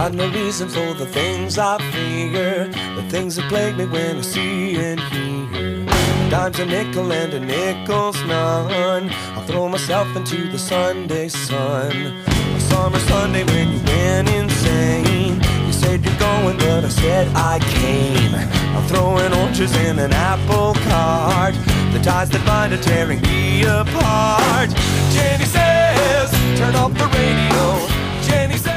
Got no reason for the things I fear, the things that plague me when I see and hear. Dime's a nickel and a nickel's none. I'll throw myself into the Sunday sun. A summer Sunday when you went insane. You said you're going, but I said I came. I'm throwing oranges in an apple cart. The ties that bind are tearing me apart. Jenny says, turn off the radio. Jenny says.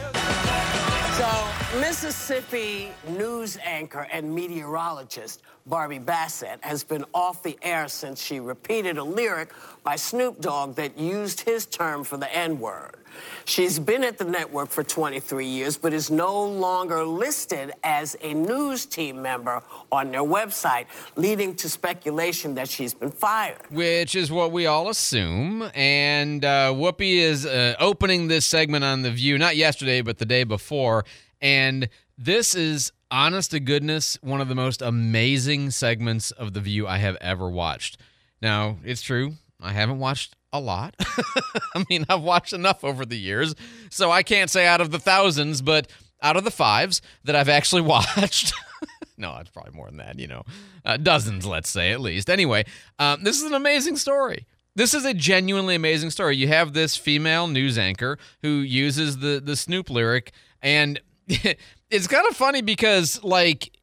So, Mississippi news anchor and meteorologist Barbie Bassett has been off the air since she repeated a lyric by Snoop Dogg that used his term for the N-word. She's been at the network for 23 years, but is no longer listed as a news team member on their website, leading to speculation that she's been fired. Which is what we all assume. And Whoopi is opening this segment on The View, not yesterday, but the day before. And this is, honest to goodness, one of the most amazing segments of The View I have ever watched. Now, it's true, I haven't watched a lot. I mean, I've watched enough over the years, so I can't say out of the thousands, but out of the fives that I've actually watched. No, it's probably more than that, you know. Dozens, let's say, at least. Anyway, this is an amazing story. This is a genuinely amazing story. You have this female news anchor who uses the Snoop lyric, and it's kind of funny because, like,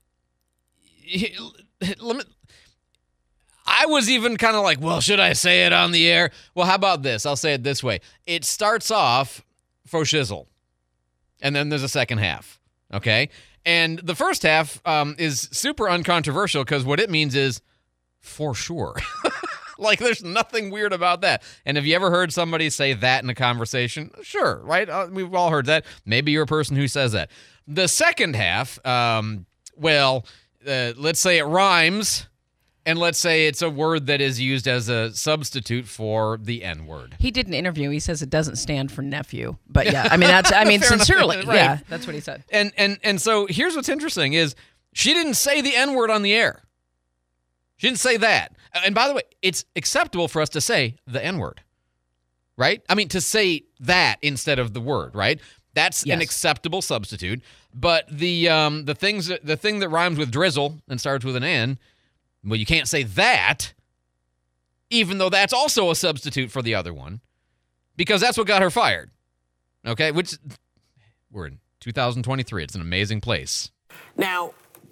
I was even kind of like, well, should I say it on the air? Well, how about this? I'll say it this way. It starts off faux shizzle, and then there's a second half, okay? And the first half is super uncontroversial because what it means is for sure. Like, there's nothing weird about that. And have you ever heard somebody say that in a conversation? Sure, right? We've all heard that. Maybe you're a person who says that. The second half, let's say it rhymes, and let's say it's a word that is used as a substitute for the N-word. He did an interview. He says it doesn't stand for nephew. But yeah, sincerely. Enough, right. Yeah, that's what he said. And so here's what's interesting is she didn't say the N-word on the air. She didn't say that. And by the way, it's acceptable for us to say the N-word, right? I mean, to say that instead of the word, right? That's an acceptable substitute. But the thing that rhymes with drizzle and starts with an N, well, you can't say that, even though that's also a substitute for the other one, because that's what got her fired. Okay, which we're in 2023. It's an amazing place. Now,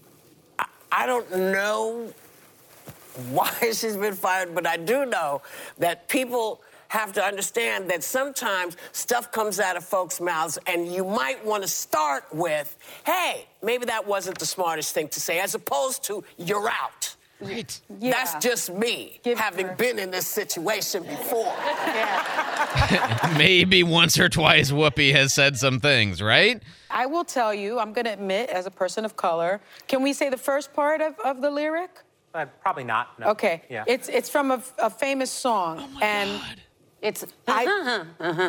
I don't know why she's been fired, but I do know that people have to understand that sometimes stuff comes out of folks' mouths and you might want to start with, hey, maybe that wasn't the smartest thing to say, as opposed to, you're out. Right. Yeah. That's just me, having been in this situation before. Yeah. Maybe once or twice Whoopi has said some things, right? I will tell you, I'm going to admit, as a person of color, can we say the first part of the lyric? Probably not. No. Okay. Yeah. It's from a famous song. Oh my and God. It's yeah.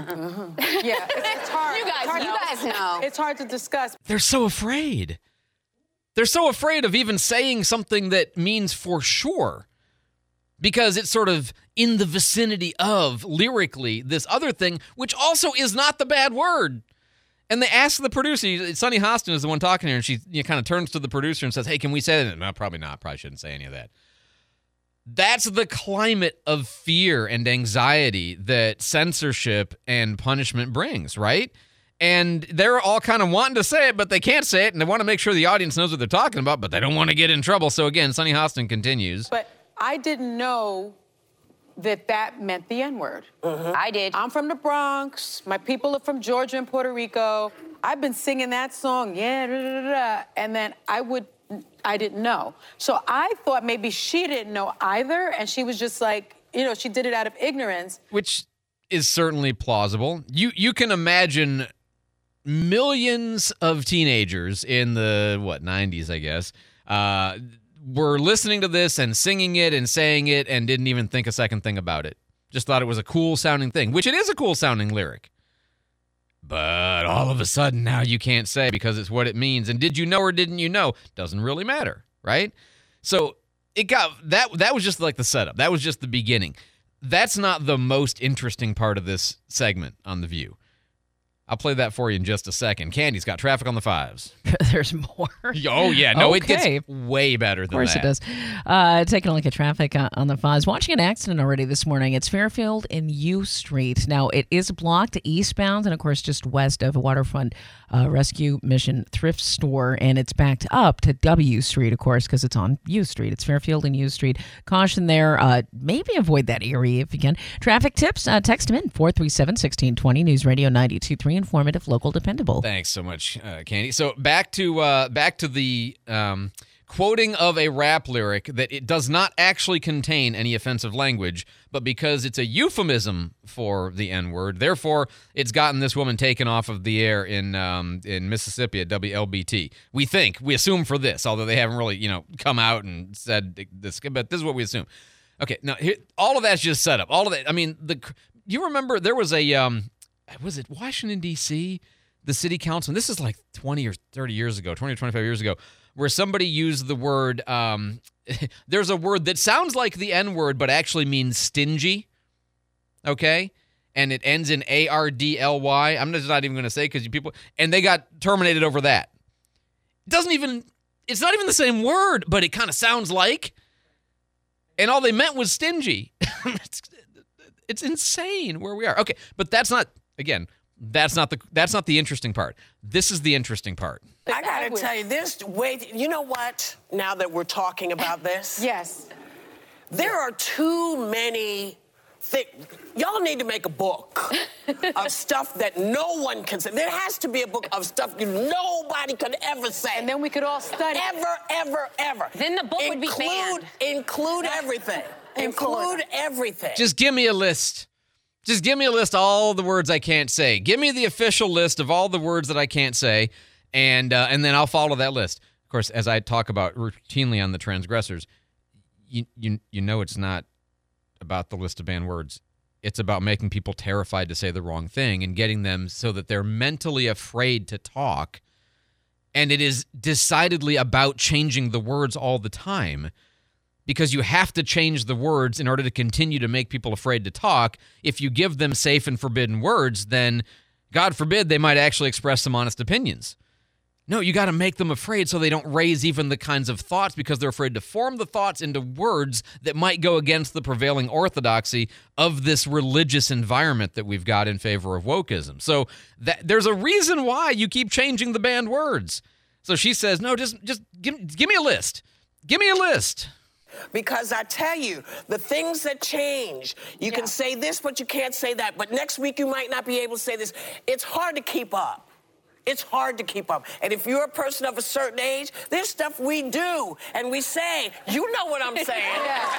It's hard. You guys know. It's hard to discuss. They're so afraid. They're so afraid of even saying something that means for sure, because it's sort of in the vicinity of, lyrically, this other thing, which also is not the bad word. And they ask the producer, Sunny Hostin is the one talking here, and she kind of turns to the producer and says, hey, can we say that? No, probably not. Probably shouldn't say any of that. That's the climate of fear and anxiety that censorship and punishment brings, right? And they're all kind of wanting to say it, but they can't say it, and they want to make sure the audience knows what they're talking about, but they don't want to get in trouble. So again, Sunny Hostin continues. But I didn't know that meant the N-word. I did. I'm from the Bronx. My people are from Georgia and Puerto Rico. I've been singing that song, and then I didn't know. So I thought maybe she didn't know either, and she was just like, she did it out of ignorance. Which is certainly plausible. You can imagine millions of teenagers in the, 90s, I guess, were listening to this and singing it and saying it and didn't even think a second thing about it. Just thought it was a cool-sounding thing, which it is a cool-sounding lyric. But all of a sudden now you can't say because it's what it means. And did you know or didn't you know? Doesn't really matter, right? So it got that was just like the setup. That was just the beginning. That's not the most interesting part of this segment on The View. I'll play that for you in just a second. Candy's got traffic on the 5s. There's more. Oh, yeah. No, It Okay. gets way better than that. Of course it does. Taking a look at traffic on the 5s. Watching an accident already this morning. It's Fairfield and U Street. Now, it is blocked eastbound and, of course, just west of Waterfront Rescue Mission Thrift Store. And it's backed up to W Street, of course, because it's on U Street. It's Fairfield and U Street. Caution there. Maybe avoid that area if you can. Traffic tips, text them in 437-1620. News Radio 92.3. Informative, local, dependable. Thanks so much, Candy. So back to the quoting of a rap lyric that it does not actually contain any offensive language, but because it's a euphemism for the N-word, therefore it's gotten this woman taken off of the air in Mississippi at WLBT. We assume for this, although they haven't really come out and said this, but this is what we assume. Okay, now all of that's just set up. All of that. I mean, you remember there was a was it Washington, D.C., the city council, and this is like 20 or 30 years ago, 20 or 25 years ago, where somebody used the word, there's a word that sounds like the N-word, but actually means stingy, okay? And it ends in A-R-D-L-Y. I'm just not even going to say because and they got terminated over that. It's not even the same word, but it kind of sounds like, and all they meant was stingy. It's insane where we are. Okay, but that's not the interesting part. This is the interesting part. I gotta tell you this. Wait, you know what? Now that we're talking about this, Yes. there are too many things. Y'all need to make a book of stuff that no one can say. There has to be a book of stuff nobody could ever say. And then we could all study. Ever. Then the book would be banned. Include everything. Include everything. Just give me a list. Just give me a list of all the words I can't say. Give me the official list of all the words that I can't say, and then I'll follow that list. Of course, as I talk about routinely on the transgressors, you know it's not about the list of banned words. It's about making people terrified to say the wrong thing and getting them so that they're mentally afraid to talk. And it is decidedly about changing the words all the time, because you have to change the words in order to continue to make people afraid to talk. If you give them safe and forbidden words, then, God forbid, they might actually express some honest opinions. No, you got to make them afraid so they don't raise even the kinds of thoughts, because they're afraid to form the thoughts into words that might go against the prevailing orthodoxy of this religious environment that we've got in favor of wokeism. So there's a reason why you keep changing the banned words. So she says, no, just give me a list. Give me a list. Because I tell you, the things that change, you can say this, but you can't say that. But next week, you might not be able to say this. It's hard to keep up. It's hard to keep up. And if you're a person of a certain age, there's stuff we do and we say. You know what I'm saying.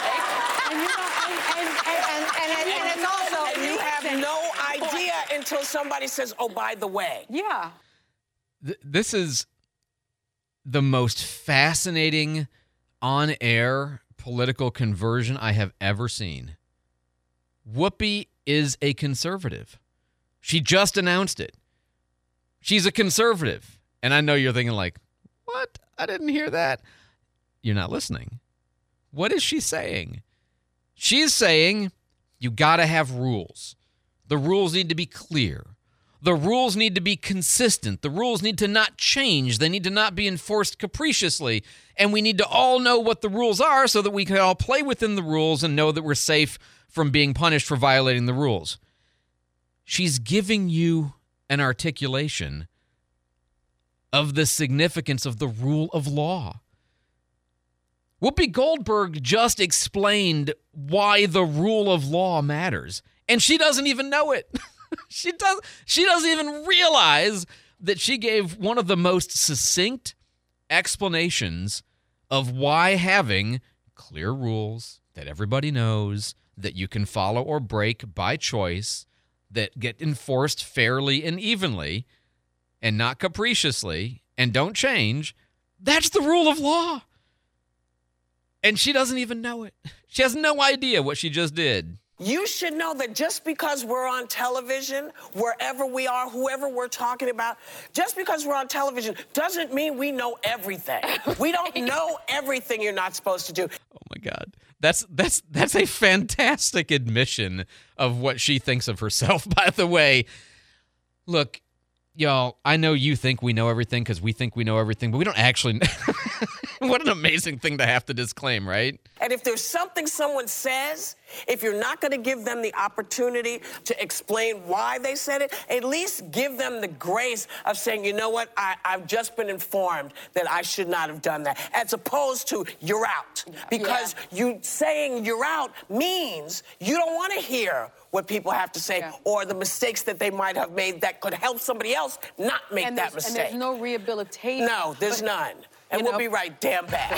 And it's also... And you have no idea until somebody says, oh, by the way. Yeah. This is the most fascinating on-air political conversion I have ever seen. Whoopi is a conservative. She just announced it. She's a conservative. And I know you're thinking like, what? I didn't hear that. You're not listening. What is she saying? She's saying you got to have rules. The rules need to be clear. The rules need to be consistent. The rules need to not change. They need to not be enforced capriciously. And we need to all know what the rules are so that we can all play within the rules and know that we're safe from being punished for violating the rules. She's giving you an articulation of the significance of the rule of law. Whoopi Goldberg just explained why the rule of law matters, and she doesn't even know it. She doesn't even realize that she gave one of the most succinct explanations of why having clear rules that everybody knows, that you can follow or break by choice, that get enforced fairly and evenly and not capriciously and don't change, that's the rule of law. And she doesn't even know it. She has no idea what she just did. You should know that just because we're on television, wherever we are, whoever we're talking about, just because we're on television doesn't mean we know everything. We don't know everything you're not supposed to do. Oh, my God. That's a fantastic admission of what she thinks of herself, by the way. Look, Y'all, I know you think we know everything because we think we know everything, but we don't actually know. What an amazing thing to have to disclaim, right? And if there's something someone says, if you're not going to give them the opportunity to explain why they said it, at least give them the grace of saying, you know what, I've just been informed that I should not have done that, as opposed to you're out. Because you saying you're out means you don't want to hear what people have to say or the mistakes that they might have made that could help somebody else not make that mistake. And there's no rehabilitation. No, there's none. And we'll be right damn back.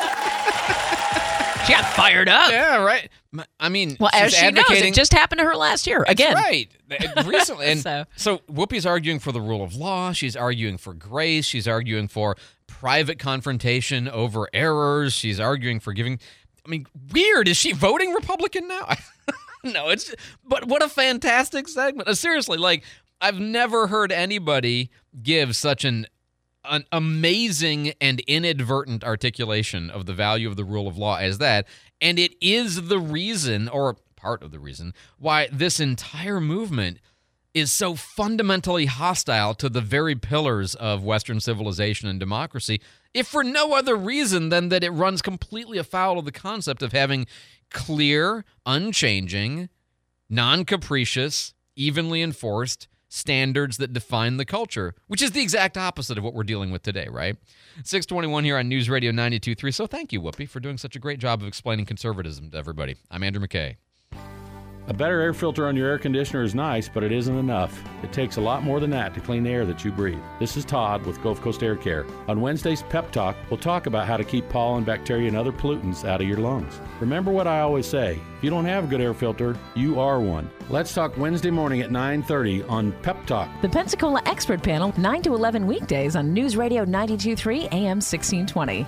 She got fired up. Yeah, right. I mean, Well, she's as she knows, advocating. it just happened to her last year. Again. That's right. Recently. And So- so Whoopi's arguing for the rule of law. She's arguing for grace. She's arguing for private confrontation over errors. She's arguing for giving. I mean, weird. Is she voting Republican now? No, but what a fantastic segment. Seriously, like, I've never heard anybody give such an amazing and inadvertent articulation of the value of the rule of law as that. And it is the reason, or part of the reason, why this entire movement is so fundamentally hostile to the very pillars of Western civilization and democracy, if for no other reason than that it runs completely afoul of the concept of having clear, unchanging, non-capricious, evenly enforced standards that define the culture, which is the exact opposite of what we're dealing with today, right? 621 here on News Radio 92.3. So thank you, Whoopi, for doing such a great job of explaining conservatism to everybody. I'm Andrew McKay. A better air filter on your air conditioner is nice, but it isn't enough. It takes a lot more than that to clean the air that you breathe. This is Todd with Gulf Coast Air Care. On Wednesday's Pep Talk, we'll talk about how to keep pollen, bacteria, and other pollutants out of your lungs. Remember what I always say, if you don't have a good air filter, you are one. Let's talk Wednesday morning at 9:30 on Pep Talk. The Pensacola Expert Panel, 9 to 11 weekdays on News Radio 92.3 AM 1620.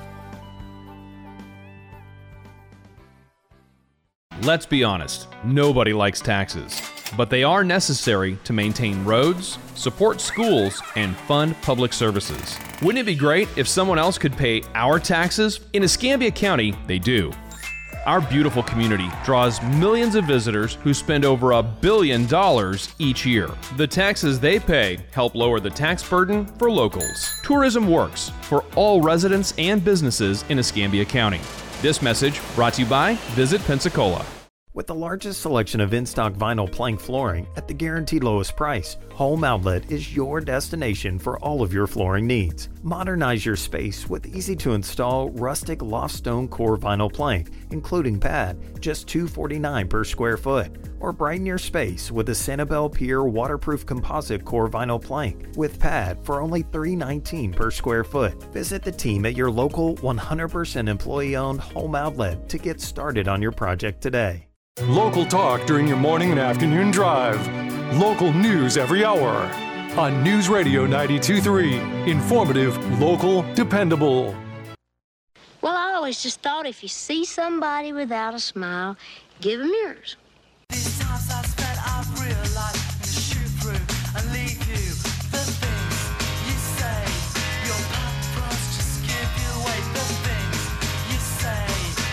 Let's be honest, nobody likes taxes, but they are necessary to maintain roads, support schools, and fund public services. Wouldn't it be great if someone else could pay our taxes? In Escambia County, they do. Our beautiful community draws millions of visitors who spend over $1 billion each year. The taxes they pay help lower the tax burden for locals. Tourism works for all residents and businesses in Escambia County. This message brought to you by Visit Pensacola. With the largest selection of in-stock vinyl plank flooring at the guaranteed lowest price, Home Outlet is your destination for all of your flooring needs. Modernize your space with easy-to-install rustic loft stone core vinyl plank, including pad, just $249 per square foot. Or brighten your space with a Sanibel Pier waterproof composite core vinyl plank with pad for only $319 per square foot. Visit the team at your local 100% employee-owned Home Outlet to get started on your project today. Local talk during your morning and afternoon drive. Local news every hour. On News Radio 92.3. Informative, local, dependable. Well, I always just thought if you see somebody without a smile, give them yours. These times I spent, I've realized to shoot through and leave you. The things you say, your purpose just give you away. The things you say,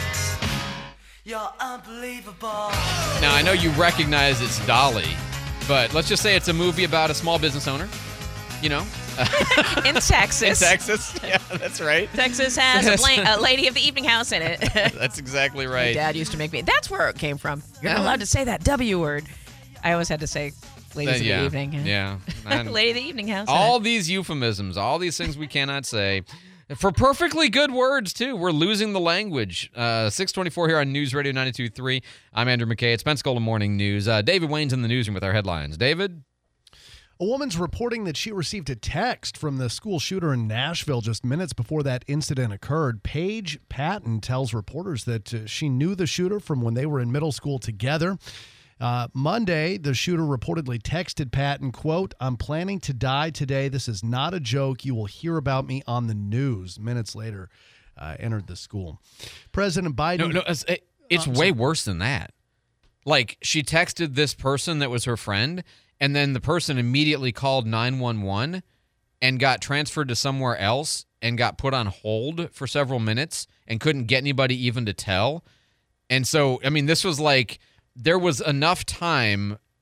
you're unbelievable. Now, I know you recognize it's Dolly, but let's just say it's a movie about a small business owner, you know? In Texas. In Texas. Yeah, that's right. Texas has a lady of the evening house in it. That's exactly right. My dad used to make me. That's where it came from. You're not allowed to say that W word. I always had to say ladies of the evening. Yeah. Lady of the evening house. All these euphemisms, all these things we cannot say. For perfectly good words, too. We're losing the language. 624 here on News Radio 92.3. I'm Andrew McKay. It's Pensacola Morning News. David Wayne's in the newsroom with our headlines. David? A woman's reporting that she received a text from the school shooter in Nashville just minutes before that incident occurred. Paige Patton tells reporters that she knew the shooter from when they were in middle school together. Monday, the shooter reportedly texted Patton, quote, "I'm planning to die today. This is not a joke. You will hear about me on the news." Minutes later, entered the school. President Biden... No, it's way worse than that. Like, she texted this person that was her friend, and then the person immediately called 911 and got transferred to somewhere else and got put on hold for several minutes and couldn't get anybody even to tell. And so, I mean, this was like... There was enough time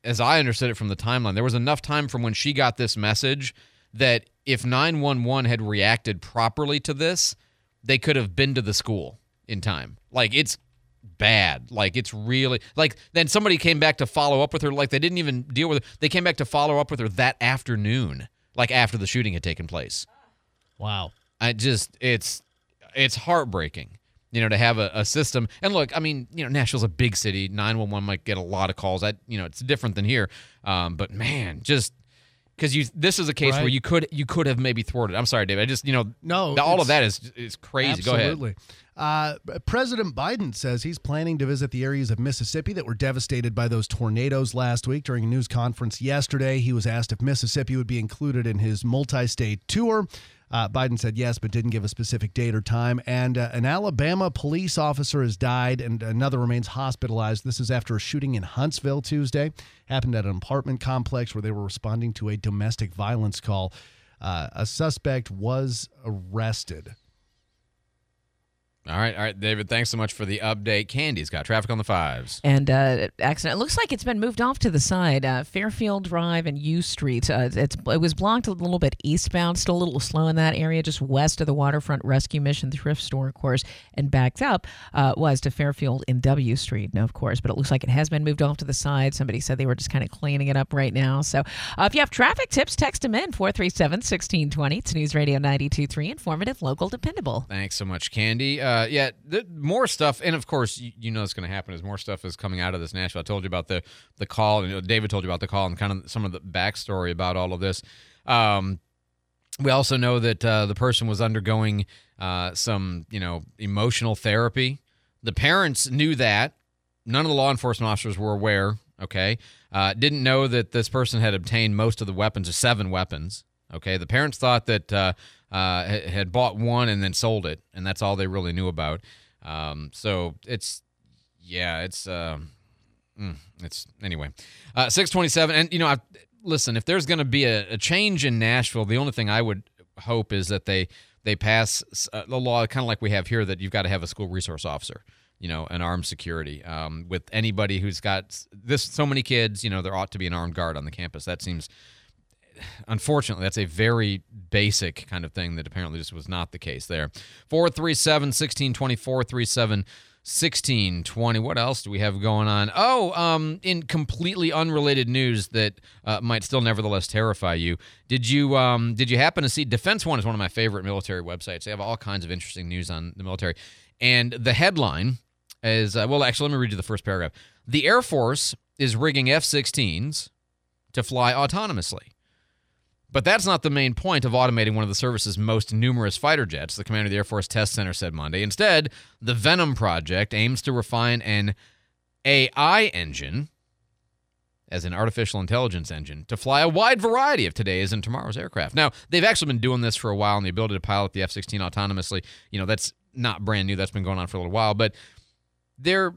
as I understood it from the timeline, there was enough time from when she got this message that if 911 had reacted properly to this, they could have been to the school in time. Like, it's bad. Like, it's really, like, then somebody came back to follow up with her. Like, they didn't even deal with it. They came back to follow up with her that afternoon, like after the shooting had taken place. Wow. It's heartbreaking, to have a system. And look, I mean, Nashville's a big city. 911 might get a lot of calls. It's different than here. But man, just because this is a case where you could have maybe thwarted. I'm sorry, David. I just all of that is crazy. Absolutely. Go ahead. President Biden says he's planning to visit the areas of Mississippi that were devastated by those tornadoes last week. During a news conference yesterday, he was asked if Mississippi would be included in his multi-state tour. Biden said yes, but didn't give a specific date or time. And an Alabama police officer has died and another remains hospitalized. This is after a shooting in Huntsville Tuesday. Happened at an apartment complex where they were responding to a domestic violence call. A suspect was arrested. All right, David, thanks so much for the update. Candy's got traffic on the 5s. And accident. It looks like it's been moved off to the side. Fairfield Drive and U Street. It was blocked a little bit eastbound, still a little slow in that area, just west of the Waterfront Rescue Mission thrift store, of course, and backed up was to Fairfield and W Street, of course. But it looks like it has been moved off to the side. Somebody said they were just kind of cleaning it up right now. So if you have traffic tips, text them in, 437-1620. It's News Radio 92.3, informative, local, dependable. Thanks so much, Candy. More stuff, and of course, you know what's going to happen is more stuff is coming out of this Nashville. I told you about the call, and David told you about the call and kind of some of the backstory about all of this. We also know that the person was undergoing some, emotional therapy. The parents knew that. None of the law enforcement officers were aware, okay? Didn't know that this person had obtained most of the weapons, or 7 weapons, okay? The parents thought that had bought one and then sold it, and that's all they really knew about. So it's anyway. 627, and listen, if there's going to be a change in Nashville, the only thing I would hope is that they pass the law, kind of like we have here, that you've got to have a school resource officer, an armed security. With anybody who's got so many kids, there ought to be an armed guard on the campus. That seems, unfortunately, that's a very basic kind of thing that apparently just was not the case there. 437-1620, 437-1620. What else do we have going on? In completely unrelated news that might still nevertheless terrify you. Did you happen to see, Defense One is one of my favorite military websites. They have all kinds of interesting news on the military. And the headline is, actually, let me read you the first paragraph. The Air Force is rigging F-16s to fly autonomously. But that's not the main point of automating one of the service's most numerous fighter jets, the commander of the Air Force Test Center said Monday. Instead, the Venom project aims to refine an AI engine, as an artificial intelligence engine, to fly a wide variety of today's and tomorrow's aircraft. Now, they've actually been doing this for a while, and the ability to pilot the F-16 autonomously, that's not brand new. That's been going on for a little while. But they're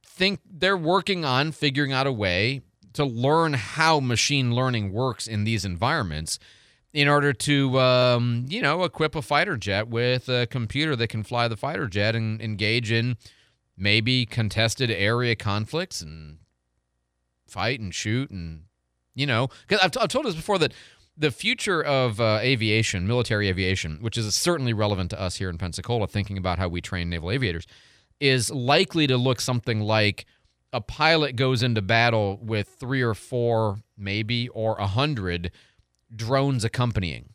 working on figuring out a way to learn how machine learning works in these environments in order to, equip a fighter jet with a computer that can fly the fighter jet and engage in maybe contested area conflicts and fight and shoot and, because I've told us before that the future of aviation, military aviation, which is certainly relevant to us here in Pensacola, thinking about how we train naval aviators, is likely to look something like a pilot goes into battle with 3 or 4, maybe, or 100 drones accompanying.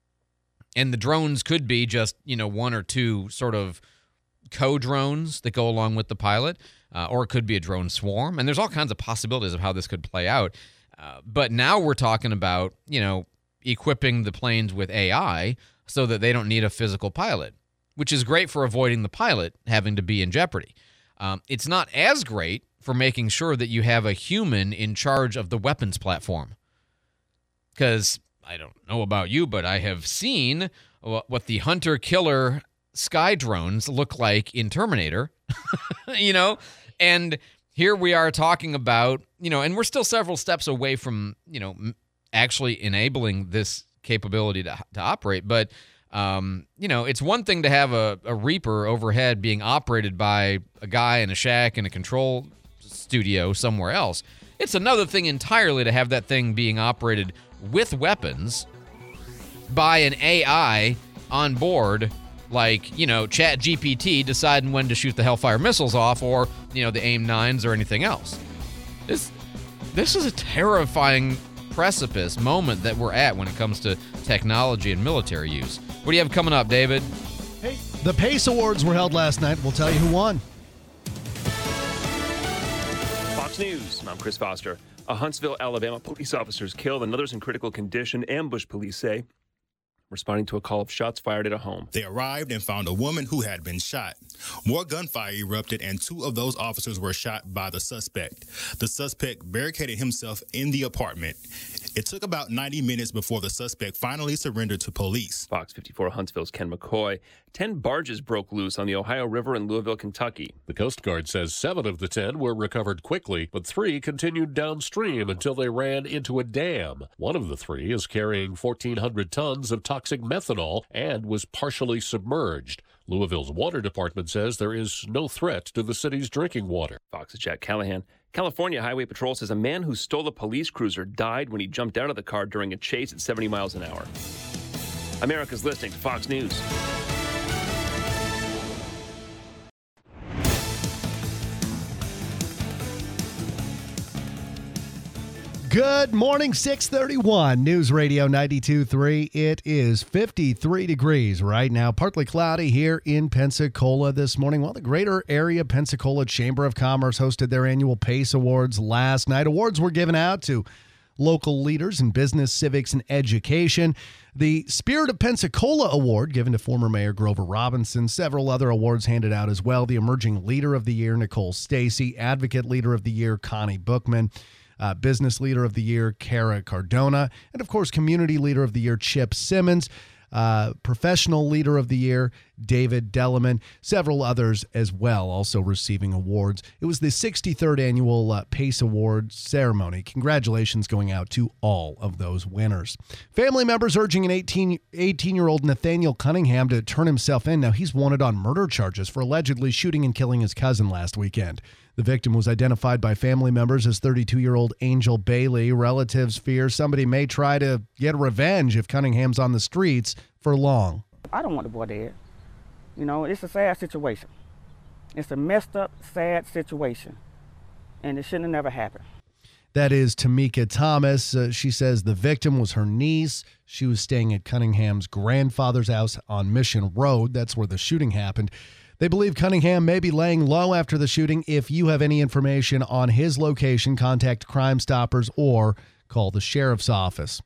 And the drones could be just, 1 or 2 sort of co-drones that go along with the pilot, or it could be a drone swarm. And there's all kinds of possibilities of how this could play out. But now we're talking about, equipping the planes with AI so that they don't need a physical pilot, which is great for avoiding the pilot having to be in jeopardy. It's not as great for making sure that you have a human in charge of the weapons platform. Because I don't know about you, but I have seen what the hunter-killer sky drones look like in Terminator, and here we are talking about, and we're still several steps away from, actually enabling this capability to operate, but it's one thing to have a Reaper overhead being operated by a guy in a shack in a control studio somewhere else. It's another thing entirely to have that thing being operated with weapons by an AI on board, like, you know, ChatGPT deciding when to shoot the Hellfire missiles off, or, you know, the AIM-9s or anything else. This is a terrifying precipice moment that we're at when it comes to technology and military use. What do you have coming up, David? Hey, the PACE Awards were held last night. We'll tell you who won. Fox News, I'm Chris Foster. A Huntsville, Alabama police officer is killed and others in critical condition, ambush police say, responding to a call of shots fired at a home. They arrived and found a woman who had been shot. More gunfire erupted, and 2 of those officers were shot by the suspect. The suspect barricaded himself in the apartment. It took about 90 minutes before the suspect finally surrendered to police. Fox 54 Huntsville's Ken McCoy. 10 barges broke loose on the Ohio River in Louisville, Kentucky. The Coast Guard says 7 of the 10 were recovered quickly, but 3 continued downstream until they ran into a dam. One of the 3 is carrying 1,400 tons of toxic methanol and was partially submerged. Louisville's water department says there is no threat to the city's drinking water. Fox's Jack Callahan. California Highway Patrol says a man who stole a police cruiser died when he jumped out of the car during a chase at 70 miles an hour. America's listening to Fox News. Good morning, 631 News Radio 92.3. It is 53 degrees right now, partly cloudy here in Pensacola this morning. Well, the Greater Area Pensacola Chamber of Commerce hosted their annual PACE Awards last night. Awards were given out to local leaders in business, civics, and education. The Spirit of Pensacola Award given to former Mayor Grover Robinson. Several other awards handed out as well. The Emerging Leader of the Year, Nicole Stacy. Advocate Leader of the Year, Connie Bookman. Business Leader of the Year, Kara Cardona. And, of course, Community Leader of the Year, Chip Simmons. Professional Leader of the Year, David Delleman. Several others as well also receiving awards. It was the 63rd annual PACE Awards ceremony. Congratulations going out to all of those winners. Family members urging an 18-year-old Nathaniel Cunningham to turn himself in. Now, he's wanted on murder charges for allegedly shooting and killing his cousin last weekend. The victim was identified by family members as 32-year-old Angel Bailey. Relatives fear somebody may try to get revenge if Cunningham's on the streets for long. I don't want the boy dead. You know, it's a sad situation. It's a messed up, sad situation. And it shouldn't have never happened. That is Tamika Thomas. She says the victim was her niece. She was staying at Cunningham's grandfather's house on Mission Road. That's where the shooting happened. They believe Cunningham may be laying low after the shooting. If you have any information on his location, contact Crime Stoppers or call the sheriff's office.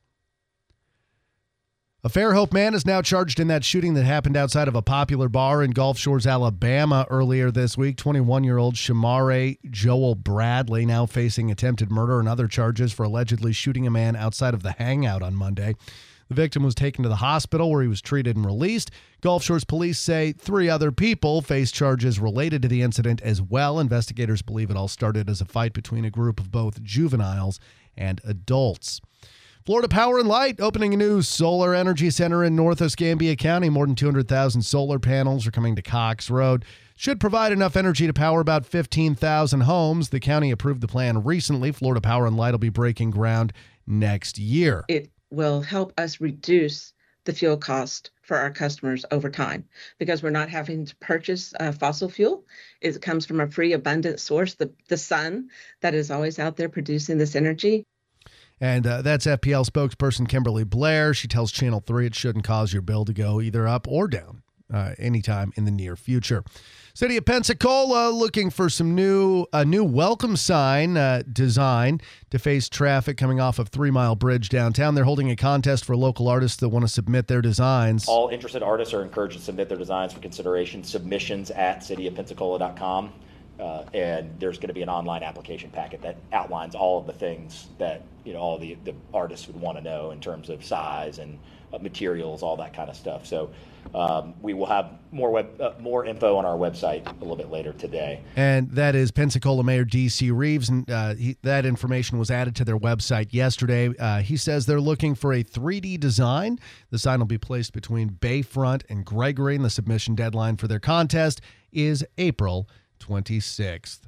A Fairhope man is now charged in that shooting that happened outside of a popular bar in Gulf Shores, Alabama earlier this week. 21-year-old Shamare Joel Bradley now facing attempted murder and other charges for allegedly shooting a man outside of the Hangout on Monday. The victim was taken to the hospital where he was treated and released. Gulf Shores police say 3 other people face charges related to the incident as well. Investigators believe it all started as a fight between a group of both juveniles and adults. Florida Power and Light opening a new solar energy center in North Escambia County. More than 200,000 solar panels are coming to Cox Road. Should provide enough energy to power about 15,000 homes. The county approved the plan recently. Florida Power and Light will be breaking ground next year. It will help us reduce the fuel cost for our customers over time because we're not having to purchase fossil fuel. It comes from a free, abundant source, the sun that is always out there producing this energy. And that's FPL spokesperson Kimberly Blair. She tells Channel 3 it shouldn't cause your bill to go either up or down anytime in the near future. City of Pensacola looking for a new welcome sign design to face traffic coming off of 3 Mile Bridge downtown. They're holding a contest for local artists that want to submit their designs. All interested artists are encouraged to submit their designs for consideration. Submissions at cityofpensacola.com. And there's going to be an online application packet that outlines all of the things that all the artists would want to know in terms of size and materials, all that kind of stuff. So we will have more info on our website a little bit later today. And that is Pensacola Mayor D.C. Reeves, and that information was added to their website yesterday. He says they're looking for a 3D design. The sign will be placed between Bayfront and Gregory, and the submission deadline for their contest is April 26th.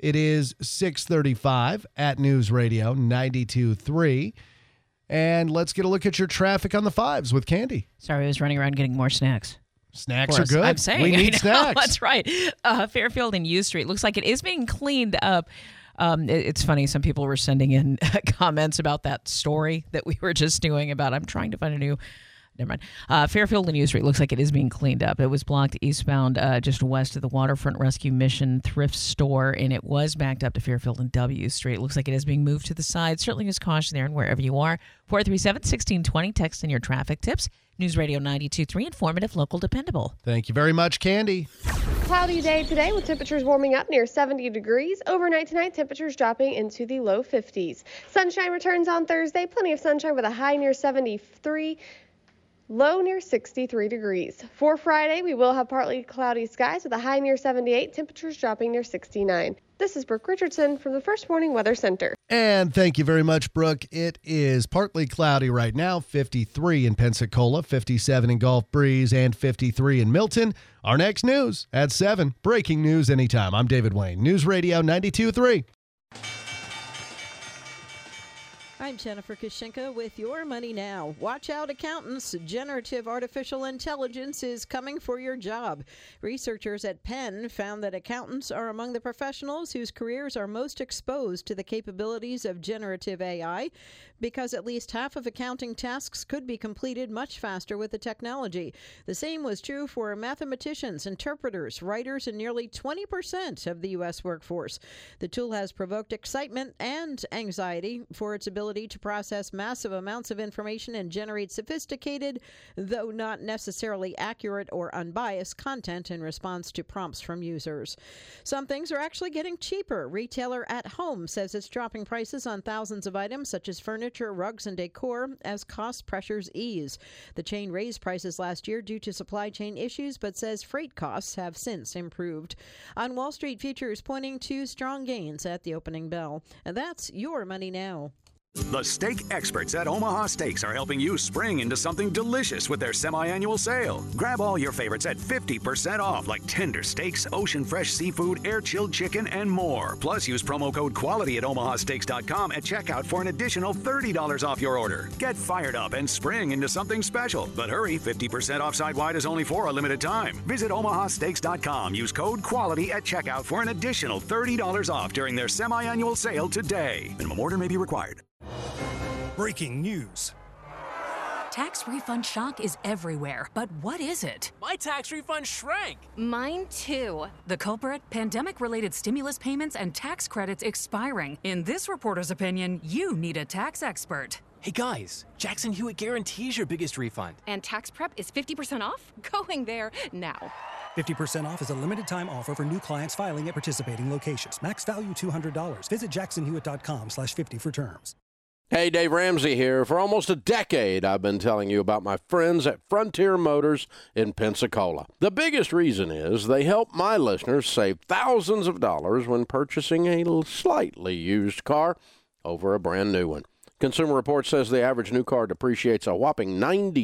It is 6:35 at News Radio 92.3. And let's get a look at your traffic on the 5s with Candy. Sorry, I was running around getting more snacks. Snacks are good. I'm saying. We need snacks. That's right. Fairfield and U Street looks like it is being cleaned up. It's funny. Some people were sending in comments about that story that we were just doing about I'm trying to find a new... Never mind. Fairfield and U Street looks like it is being cleaned up. It was blocked eastbound just west of the Waterfront Rescue Mission thrift store, and it was backed up to Fairfield and W Street. It looks like it is being moved to the side. Certainly use caution there and wherever you are. 437-1620. Text in your traffic tips. News Radio 92.3. Informative, local, dependable. Thank you very much, Candy. Cloudy day today with temperatures warming up near 70 degrees. Overnight tonight, temperatures dropping into the low 50s. Sunshine returns on Thursday. Plenty of sunshine with a high near 73. Low near 63 degrees. For Friday, we will have partly cloudy skies with a high near 78, temperatures dropping near 69. This is Brooke Richardson from the First Warning Weather Center. And thank you very much, Brooke. It is partly cloudy right now, 53 in Pensacola, 57 in Gulf Breeze, and 53 in Milton. Our next news at 7. Breaking news anytime. I'm David Wayne, News Radio 92.3. I'm Jennifer Kashinka with Your Money Now. Watch out, accountants. Generative artificial intelligence is coming for your job. Researchers at Penn found that accountants are among the professionals whose careers are most exposed to the capabilities of generative AI because at least half of accounting tasks could be completed much faster with the technology. The same was true for mathematicians, interpreters, writers, and nearly 20% of the U.S. workforce. The tool has provoked excitement and anxiety for its ability to process massive amounts of information and generate sophisticated, though not necessarily accurate or unbiased, content in response to prompts from users. Some things are actually getting cheaper. Retailer At Home says it's dropping prices on thousands of items such as furniture, rugs, and decor as cost pressures ease. The chain raised prices last year due to supply chain issues, but says freight costs have since improved. On Wall Street, futures pointing to strong gains at the opening bell. And that's Your Money Now. The steak experts at Omaha Steaks are helping you spring into something delicious with their semi-annual sale. Grab all your favorites at 50% off, like tender steaks, ocean fresh seafood, air-chilled chicken, and more. Plus, use promo code QUALITY at omahasteaks.com at checkout for an additional $30 off your order. Get fired up and spring into something special. But hurry, 50% off site-wide is only for a limited time. Visit omahasteaks.com. Use code QUALITY at checkout for an additional $30 off during their semi-annual sale today. Minimum order may be required. Breaking news. Tax refund shock is everywhere, but what is it? My tax refund shrank. Mine too. The culprit? Pandemic-related stimulus payments and tax credits expiring. In this reporter's opinion, you need a tax expert. Hey guys, Jackson Hewitt guarantees your biggest refund. And tax prep is 50% off? Going there now. 50% off is a limited time offer for new clients filing at participating locations. Max value $200. Visit jacksonhewitt.com/50 for terms. Hey, Dave Ramsey here. For almost a decade, I've been telling you about my friends at Frontier Motors in Pensacola. The biggest reason is they help my listeners save thousands of dollars when purchasing a slightly used car over a brand new one. Consumer Reports says the average new car depreciates a whopping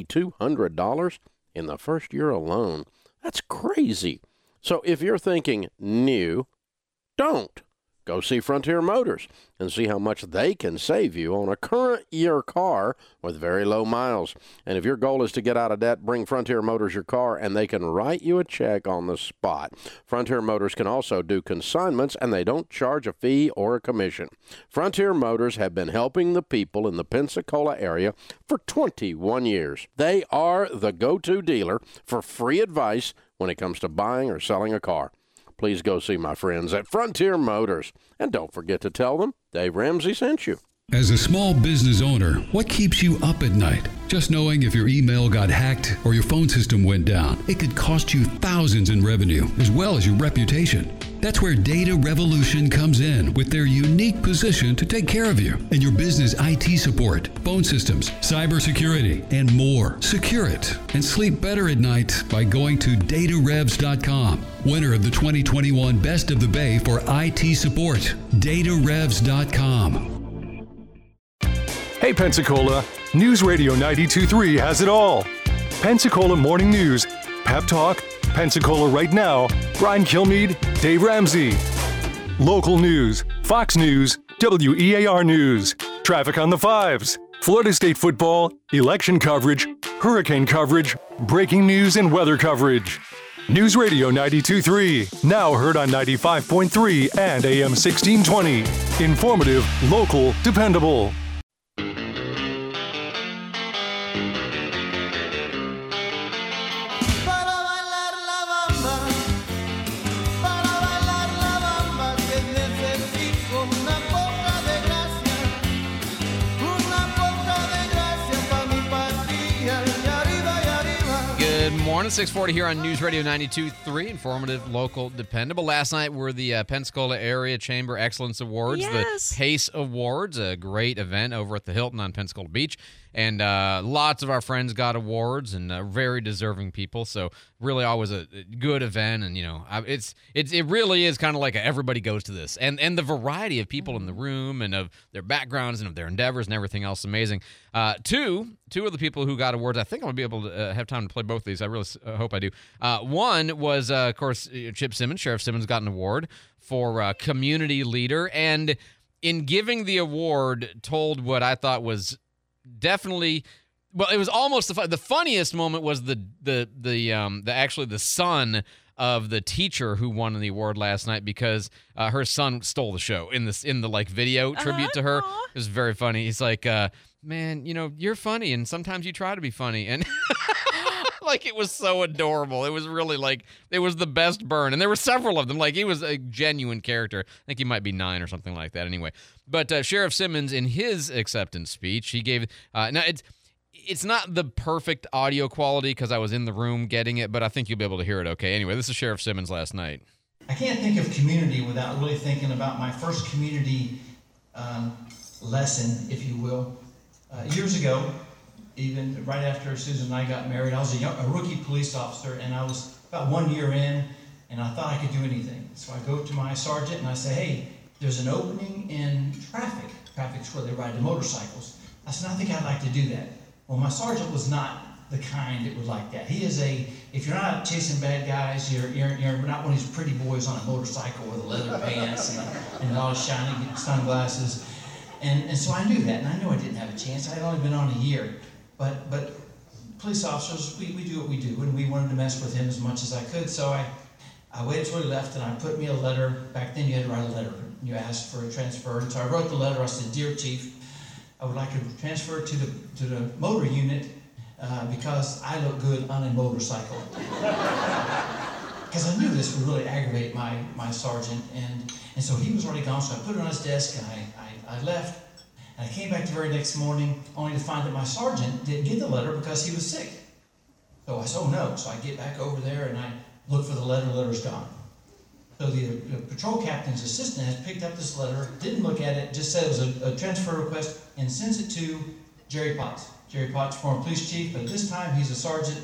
$9,200 in the first year alone. That's crazy. So if you're thinking new, don't. Go see Frontier Motors and see how much they can save you on a current year car with very low miles. And if your goal is to get out of debt, bring Frontier Motors your car and they can write you a check on the spot. Frontier Motors can also do consignments and they don't charge a fee or a commission. Frontier Motors have been helping the people in the Pensacola area for 21 years. They are the go-to dealer for free advice when it comes to buying or selling a car. Please go see my friends at Frontier Motors. And don't forget to tell them Dave Ramsey sent you. As a small business owner, what keeps you up at night? Just knowing if your email got hacked or your phone system went down, it could cost you thousands in revenue as well as your reputation. That's where Data Revolution comes in with their unique position to take care of you and your business IT support, phone systems, cybersecurity, and more. Secure it and sleep better at night by going to datarevs.com. Winner of the 2021 Best of the Bay for IT support, datarevs.com. Hey Pensacola, News Radio 92.3 has it all. Pensacola Morning News, Pep Talk, Pensacola Right Now, Brian Kilmeade, Dave Ramsey. local news, Fox News, WEAR News, traffic on the 5s, Florida State football, election coverage, hurricane coverage, breaking news and weather coverage. News Radio 92.3, now heard on 95.3 and AM 1620. Informative, local, dependable. Morning, 640 here on News Radio 92.3, informative, local, dependable. Last night were the Pensacola Area Chamber Excellence Awards, the PACE Awards, a great event over at the Hilton on Pensacola Beach. And lots of our friends got awards, and very deserving people. So really always a good event. And, you know, it really is kind of like everybody goes to this. And the variety of people in the room and of their backgrounds and of their endeavors and everything else amazing. Two of the people who got awards, I think I'm going to be able to have time to play both of these. I really hope I do. One was, of course, Chip Simmons. Sheriff Simmons got an award for community leader. And in giving the award, told what I thought was definitely, well, it was almost the funniest moment was actually the son of the teacher who won the award last night, because her son stole the show in the like video tribute to her. It was very funny. He's like, man, you know, you're funny, and sometimes you try to be funny, and like, it was so adorable. It was really like, it was the best burn, and there were several of them. Like, he was a genuine character. I think he might be 9 or something like that. Anyway, but Sheriff Simmons, in his acceptance speech, he gave now it's not the perfect audio quality because I was in the room getting it, but I think you'll be able to hear it okay. Anyway, this is Sheriff Simmons last night. I can't think of community without really thinking about my first community lesson, if you will. Years ago, even right after Susan and I got married, I was a rookie police officer, and I was about 1 year in, and I thought I could do anything. So I go to my sergeant and I say, hey, there's an opening in traffic. Traffic's where they ride the motorcycles. I said, I think I'd like to do that. Well, my sergeant was not the kind that would like that. He is if you're not chasing bad guys, you're not one of these pretty boys on a motorcycle with leather pants and all shiny sunglasses. And so I knew that, and I knew I didn't have a chance. I had only been on a year. But police officers, we do what we do, and we wanted to mess with him as much as I could. So I waited till he left, and I put me a letter. Back then, you had to write a letter. You asked for a transfer, and so I wrote the letter. I said, "Dear Chief, I would like to transfer to the motor unit because I look good on a motorcycle." Because I knew this would really aggravate my sergeant, and so he was already gone. So I put it on his desk, and I left. And I came back the very next morning only to find that my sergeant didn't get the letter because he was sick. So I said, oh no. So I get back over there and I look for the letter. The letter's gone. So the patrol captain's assistant has picked up this letter, didn't look at it, just said it was a transfer request, and sends it to Jerry Potts. Jerry Potts, former police chief, but this time he's a sergeant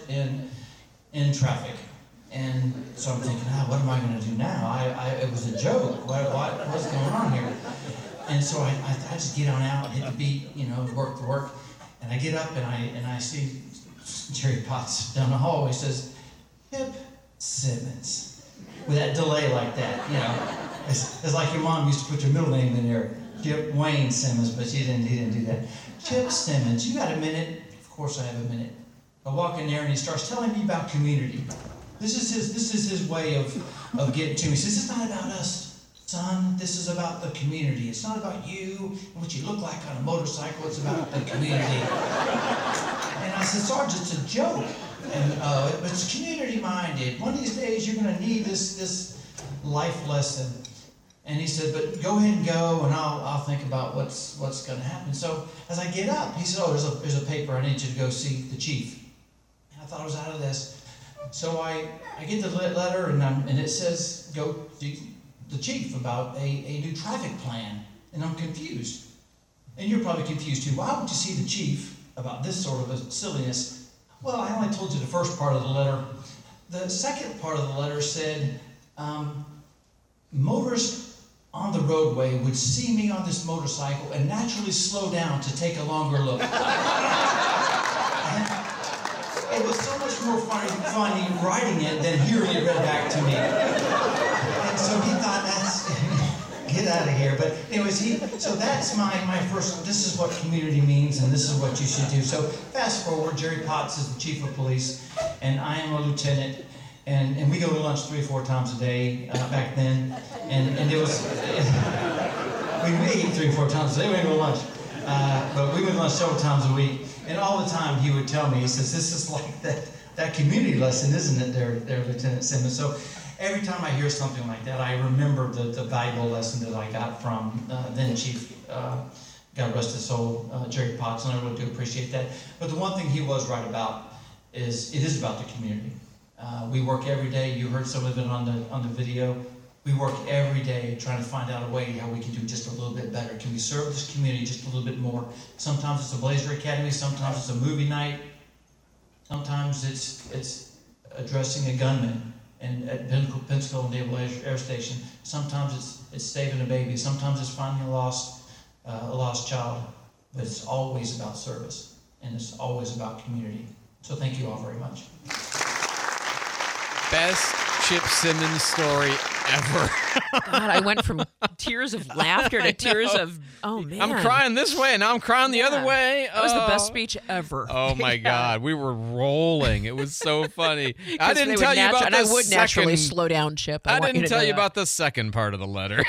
in traffic. And so I'm thinking, what am I going to do now? It was a joke. What's going on here? And so I just get on out and hit the beat, work to work. And I get up and I see Jerry Potts down the hallway. He says, Chip Simmons. With that delay like that, It's like your mom used to put your middle name in there. Chip Wayne Simmons, but he didn't do that. Chip Simmons, you got a minute? Of course I have a minute. I walk in there and he starts telling me about community. This is his way of getting to me. He says, it's not about us. Son, this is about the community. It's not about you and what you look like on a motorcycle. It's about the community. And I said, Sarge, it's a joke. And it's community-minded. One of these days, you're going to need this life lesson. And he said, but go ahead and go, and I'll think about what's going to happen. So as I get up, he said, there's a paper. I need you to go see the chief. And I thought I was out of this. So I get the letter, and it says, go see the chief about a new traffic plan, and I'm confused. And you're probably confused too. Why would you see the chief about this sort of a silliness? Well, I only told you the first part of the letter. The second part of the letter said, motorists on the roadway would see me on this motorcycle and naturally slow down to take a longer look. It was so much more funny writing it than hearing it read back to me. And so he thought get out of here. But anyways, so that's my first, this is what community means, and this is what you should do. So fast forward, Jerry Potts is the chief of police, and I am a lieutenant, and we go to lunch 3 or 4 times a day back then, and it was, we eat 3 or 4 times a day, we didn't go to lunch, but we went to lunch several times a week, and all the time he would tell me, he says, this is like that community lesson, isn't it, there, Lieutenant Simmons? So every time I hear something like that, I remember the valuable lesson that I got from then Chief, God rest his soul, Jerry Potts, and I really do appreciate that. But the one thing he was right about is it is about the community. We work every day. You heard some of it on the video. We work every day trying to find out a way how we can do just a little bit better. Can we serve this community just a little bit more? Sometimes it's a Blazer Academy. Sometimes it's a movie night. Sometimes it's addressing a gunman at Pensacola Naval Air Station. Sometimes it's saving a baby. Sometimes it's finding a lost child. But it's always about service, and it's always about community. So thank you all very much. Best Chip Simmons story ever. God, I went from tears of laughter to tears of, oh, man. I'm crying this way, and now I'm crying the other way. That was the best speech ever. Oh, my God. We were rolling. It was so funny. I didn't They tell would you about and the I would naturally second- slow down, Chip. I want didn't to tell know you that. about the second part of the letter.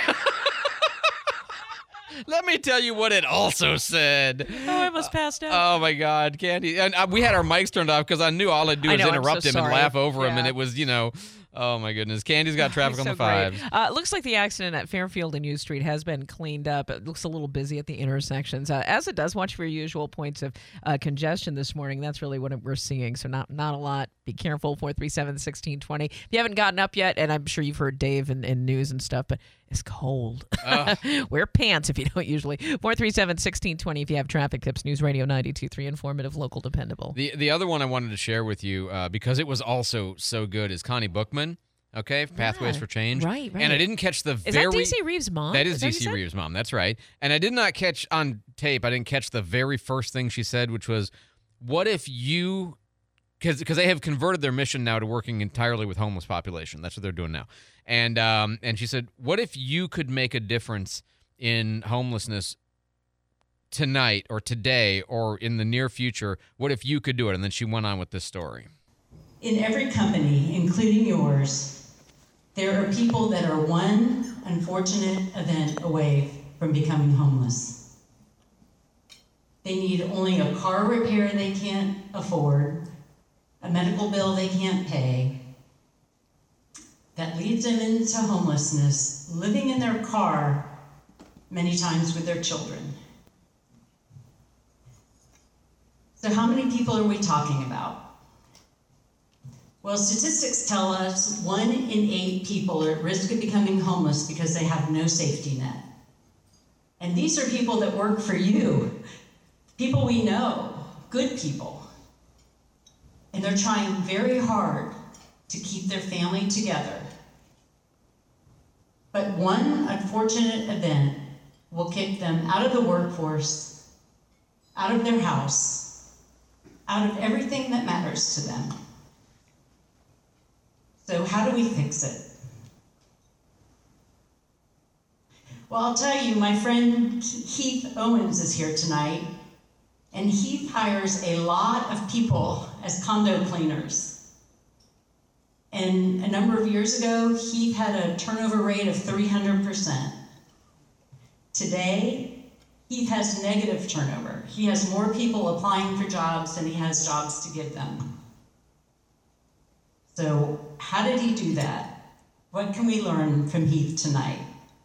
Let me tell you what it also said. Oh, I almost passed out. Oh, my God, Candy. And we had our mics turned off because I knew all I'd do was interrupt him and laugh over him, and it was, oh, my goodness. Candy's got traffic on the fives. It looks like the accident at Fairfield and U Street has been cleaned up. It looks a little busy at the intersections, as it does. Watch for your usual points of congestion this morning. That's really what we're seeing, so not a lot. Be careful, 437-1620. If you haven't gotten up yet, and I'm sure you've heard Dave in news and stuff, but it's cold. Wear pants if you don't usually. 437-1620 if you have traffic tips. News Radio 92.3, informative, local, dependable. The other one I wanted to share with you, because it was also so good, is Connie Bookman. Okay, Pathways for Change. Right. And I didn't catch the Is that D.C. Reeves' mom? That is that D.C. Reeves' mom. That's right. And I did not catch on tape. I didn't catch the very first thing she said, which was, "What if you?" Because they have converted their mission now to working entirely with homeless population. That's what they're doing now. And she said, "What if you could make a difference in homelessness tonight or today or in the near future? What if you could do it?" And then she went on with this story. In every company, including yours, there are people that are one unfortunate event away from becoming homeless. They need only a car repair they can't afford, a medical bill they can't pay, that leads them into homelessness, living in their car, many times with their children. So how many people are we talking about? Well, statistics tell us 1 in 8 people are at risk of becoming homeless because they have no safety net. And these are people that work for you, people we know, good people. And they're trying very hard to keep their family together. But one unfortunate event will kick them out of the workforce, out of their house, out of everything that matters to them. So how do we fix it? Well, I'll tell you, my friend Heath Owens is here tonight, and Heath hires a lot of people as condo cleaners. And a number of years ago, Heath had a turnover rate of 300%. Today, Heath has negative turnover. He has more people applying for jobs than he has jobs to give them. So how did he do that? What can we learn from Heath tonight?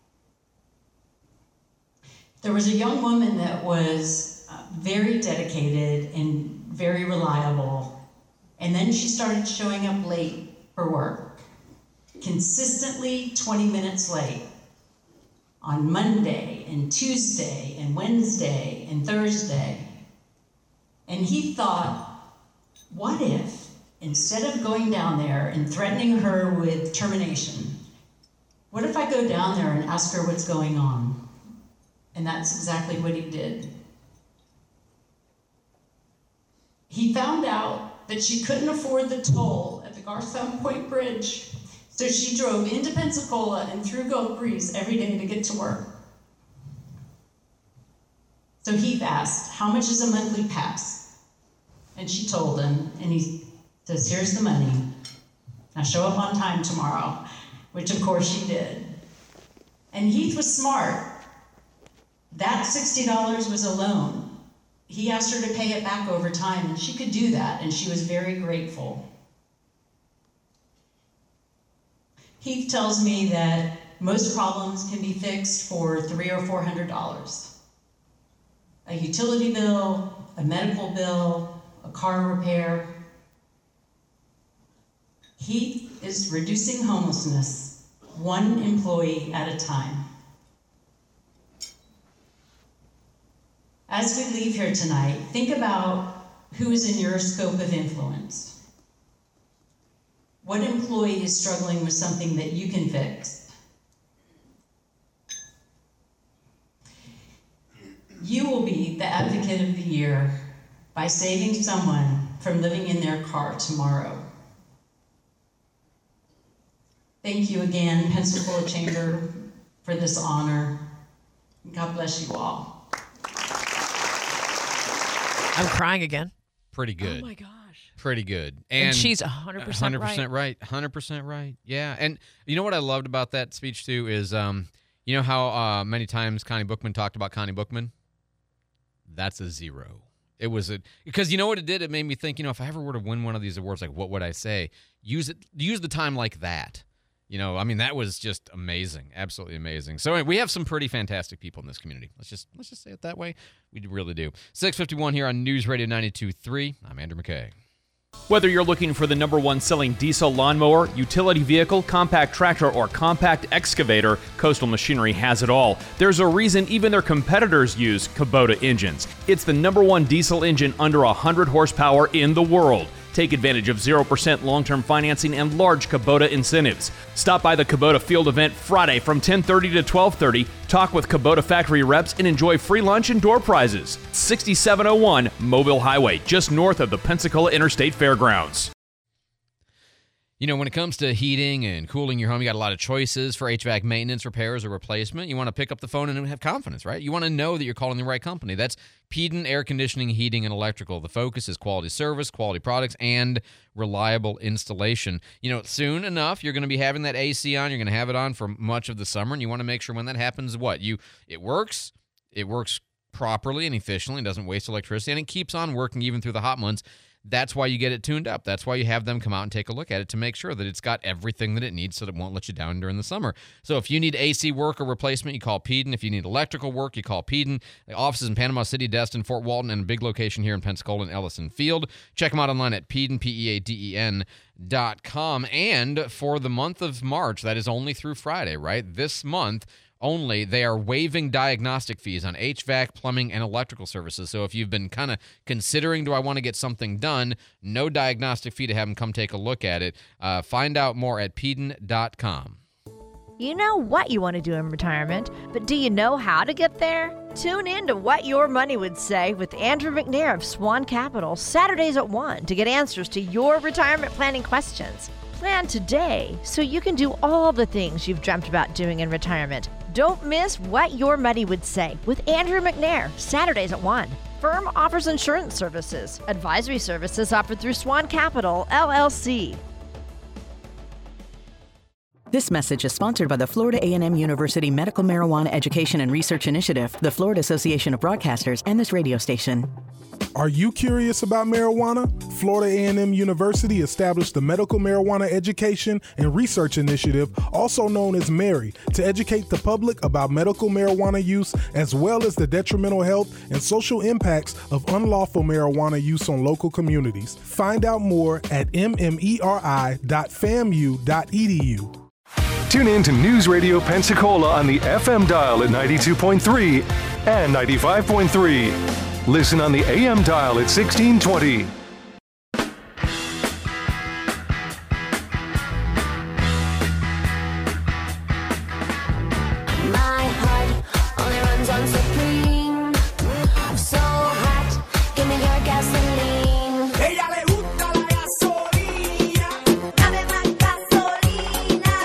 There was a young woman that was very dedicated and very reliable, and then she started showing up late for work, consistently 20 minutes late, on Monday and Tuesday and Wednesday and Thursday. And he thought, what if, instead of going down there and threatening her with termination, what if I go down there and ask her what's going on? And that's exactly what he did. He found out that she couldn't afford the toll at the Gartham Point Bridge, So she drove into Pensacola and through Gulf Breeze every day to get to work. So Heath asked, how much is a monthly pass? And she told him, and he says, here's the money. Now show up on time tomorrow, which of course she did. And Heath was smart. That $60 was a loan. He asked her to pay it back over time, and she could do that, and she was very grateful. Heath tells me that most problems can be fixed for $300 or $400. A utility bill, a medical bill, a car repair. Heath is reducing homelessness one employee at a time. As we leave here tonight, think about who is in your scope of influence. What employee is struggling with something that you can fix? You will be the advocate of the year by saving someone from living in their car tomorrow. Thank you again, Pensacola Chamber, for this honor. God bless you all. I'm crying again. Pretty good. Oh my gosh. Pretty good. And she's 100% right. 100% right. 100% right. Yeah. And you know what I loved about that speech too is, you know how many times Connie Bookman talked about Connie Bookman? That's a zero. It was because you know what it did? It made me think, if I ever were to win one of these awards, like what would I say? Use the time like that. That was just amazing. Absolutely amazing. So anyway, we have some pretty fantastic people in this community. Let's just say it that way. We really do. 6:51 here on News Radio 92.3. I'm Andrew McKay. Whether you're looking for the #1 selling diesel lawnmower, utility vehicle, compact tractor, or compact excavator, Coastal Machinery has it all. There's a reason even their competitors use Kubota engines. It's the #1 diesel engine under 100 horsepower in the world. Take advantage of 0% long-term financing and large Kubota incentives. Stop by the Kubota Field event Friday from 10:30 to 12:30. Talk with Kubota factory reps and enjoy free lunch and door prizes. 6701 Mobile Highway, just north of the Pensacola Interstate Fairgrounds. When it comes to heating and cooling your home, you got a lot of choices for HVAC maintenance, repairs, or replacement. You want to pick up the phone and have confidence, right? You want to know that you're calling the right company. That's Peden Air Conditioning, Heating, and Electrical. The focus is quality service, quality products, and reliable installation. Soon enough, you're going to be having that AC on. You're going to have it on for much of the summer, and you want to make sure when that happens, it works. It works properly and efficiently and doesn't waste electricity, and it keeps on working even through the hot months. That's why you get it tuned up. That's why you have them come out and take a look at it to make sure that it's got everything that it needs so that it won't let you down during the summer. So if you need AC work or replacement, you call Peden. If you need electrical work, you call Peden. The offices in Panama City, Destin, Fort Walton, and a big location here in Pensacola and Ellison Field. Check them out online at Peden, PEADEN.com. And for the month of March, that is only through Friday, right? This month only, they are waiving diagnostic fees on HVAC, plumbing, and electrical services. So if you've been kind of considering, do I want to get something done, no diagnostic fee to have them come take a look at it. Find out more at Peden.com. You know what you want to do in retirement, but do you know how to get there? Tune in to What Your Money Would Say with Andrew McNair of Swan Capital, Saturdays at 1 to get answers to your retirement planning questions. Plan today so you can do all the things you've dreamt about doing in retirement. Don't miss What Your Money Would Say with Andrew McNair, Saturdays at 1. Firm offers insurance services. Advisory services offered through Swan Capital, LLC. This message is sponsored by the Florida A&M University Medical Marijuana Education and Research Initiative, the Florida Association of Broadcasters, and this radio station. Are you curious about marijuana? Florida A&M University established the Medical Marijuana Education and Research Initiative, also known as MARY, to educate the public about medical marijuana use as well as the detrimental health and social impacts of unlawful marijuana use on local communities. Find out more at mmeri.famu.edu. Tune in to News Radio Pensacola on the FM dial at 92.3 and 95.3. Listen on the AM dial at 1620. My heart only runs on Supreme. So hot, give me your gasoline. Ella le gusta la gasolina. Dame más gasolina.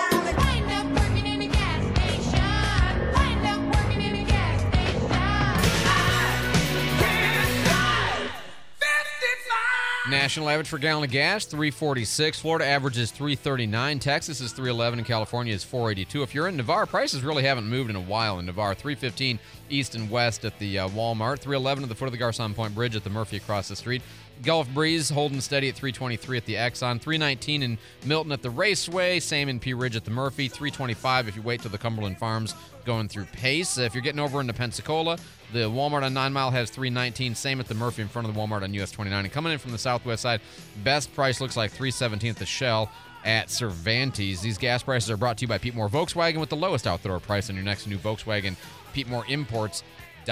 National average for a gallon of gas, $3.46. Florida average is $3.39. Texas is $3.11, and California is $4.82. If you're in Navarre, prices really haven't moved in a while in Navarre. $3.15 east and west at the Walmart. $3.11 at the foot of the Garcon Point Bridge at the Murphy across the street. Gulf Breeze holding steady at $3.23 at the Exxon. $3.19 in Milton at the Raceway. Same in Pea Ridge at the Murphy. $3.25 if you wait till the Cumberland Farms going through Pace. If you're getting over into Pensacola, the Walmart on 9 Mile has $3.19. Same at the Murphy in front of the Walmart on US 29. And coming in from the southwest side, best price looks like $3.17 at the Shell at Cervantes. These gas prices are brought to you by Pete Moore Volkswagen with the lowest outdoor price on your next new Volkswagen. PeteMooreImports.com.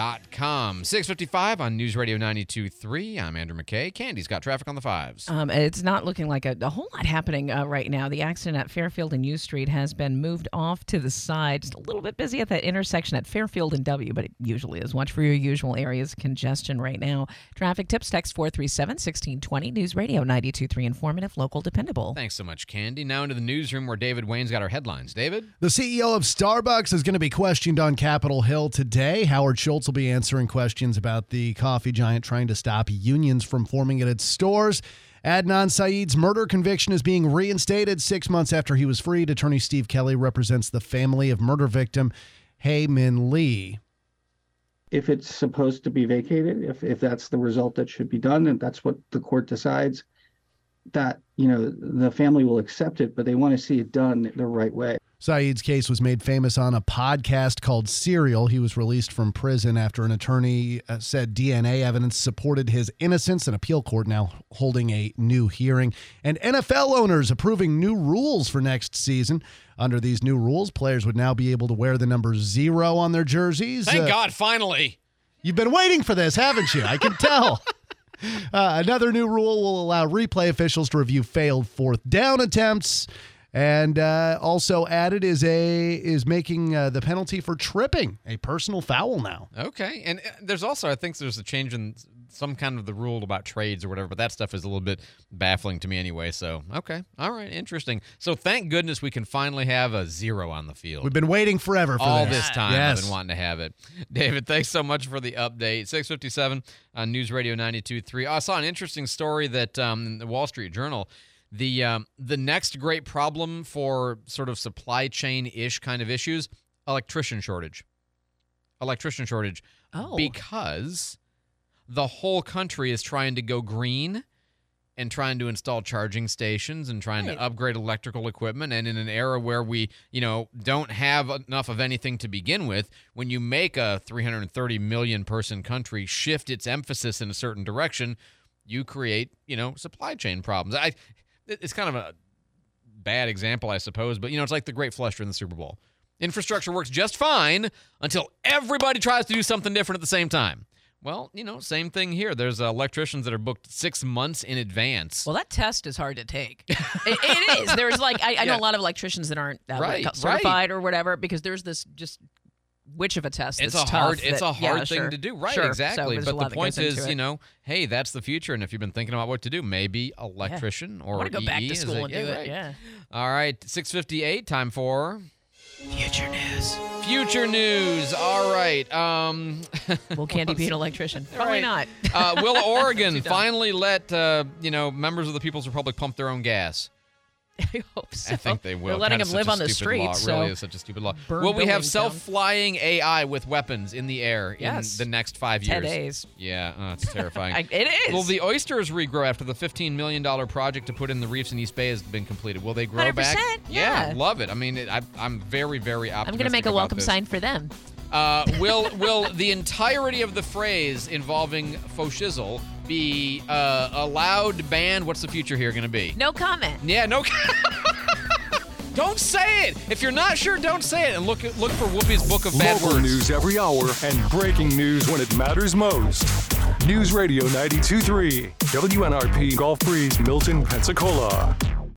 6:55 on News Radio 92.3. I'm Andrew McKay. Candy's got traffic on the fives. It's not looking like a whole lot happening right now. The accident at Fairfield and U Street has been moved off to the side. Just a little bit busy at that intersection at Fairfield and W, but it usually is. Watch for your usual areas of congestion right now. Traffic tips, text 437-1620. News Radio 92.3. Informative, local, dependable. Thanks so much, Candy. Now into the newsroom where David Wayne's got our headlines. David? The CEO of Starbucks is going to be questioned on Capitol Hill today. Howard Schultz will be answering questions about the coffee giant trying to stop unions from forming at its stores. Adnan Syed's murder conviction is being reinstated 6 months after he was freed. Attorney Steve Kelly represents the family of murder victim Hae Min Lee. If it's supposed to be vacated, if that's the result that should be done, and that's what the court decides, that, the family will accept it, but they want to see it done the right way. Syed's case was made famous on a podcast called Serial. He was released from prison after an attorney said DNA evidence supported his innocence. An appeal court now holding a new hearing. And NFL owners approving new rules for next season. Under these new rules, players would now be able to wear the number 0 on their jerseys. Thank God, finally. You've been waiting for this, haven't you? I can tell. Another new rule will allow replay officials to review failed fourth down attempts. And also added is making the penalty for tripping a personal foul now. Okay. And there's also, I think there's a change in some kind of the rule about trades or whatever, but that stuff is a little bit baffling to me anyway. So, okay. All right. Interesting. So thank goodness we can finally have a 0 on the field. We've been waiting forever for all this. this time. Yes. I've been wanting to have it. David, thanks so much for the update. 6:57 on News Radio 92.3. I saw an interesting story that in the Wall Street Journal, the next great problem for sort of supply chain-ish kind of issues, electrician shortage. Oh. Because the whole country is trying to go green and trying to install charging stations and trying to upgrade electrical equipment. And in an era where we, don't have enough of anything to begin with, when you make a 330 million person country shift its emphasis in a certain direction, you create, supply chain problems. It's kind of a bad example, I suppose, but, it's like the great flush during the Super Bowl. Infrastructure works just fine until everybody tries to do something different at the same time. Well, same thing here. There's electricians that are booked 6 months in advance. Well, that test is hard to take. It is. There's I know a lot of electricians that aren't certified or whatever, because there's this just which of a test it's that's a tough. It's a hard thing to do. Right, sure. exactly. So but the point is, hey, that's the future. And if you've been thinking about what to do, maybe electrician or I want to go back to school and do it. Right. Yeah. All right, 6:58, time for Future News. Future News. All right. Will Candy be an electrician? Probably not. Will Oregon finally let members of the People's Republic pump their own gas? I hope so. I think they will. They're letting them live on the streets. It really is such a stupid law. Will we have self-flying AI with weapons in the air in the next 5 years? 10 days. Yeah, it's terrifying. It is. Will the oysters regrow after the $15 million project to put in the reefs in East Bay has been completed? Will they grow 100%, back? yeah. Love it. I mean, I'm very, very optimistic. I'm going to make a welcome sign for them. Will the entirety of the phrase involving faux shizzle be allowed, banned? What's the future here going to be? No comment. Yeah, no Don't say it. If you're not sure, don't say it. And look for Whoopi's Book of Bad Local Words. news every hour and breaking news when it matters most. News Radio 92.3, WNRP, Gulf Breeze, Milton, Pensacola.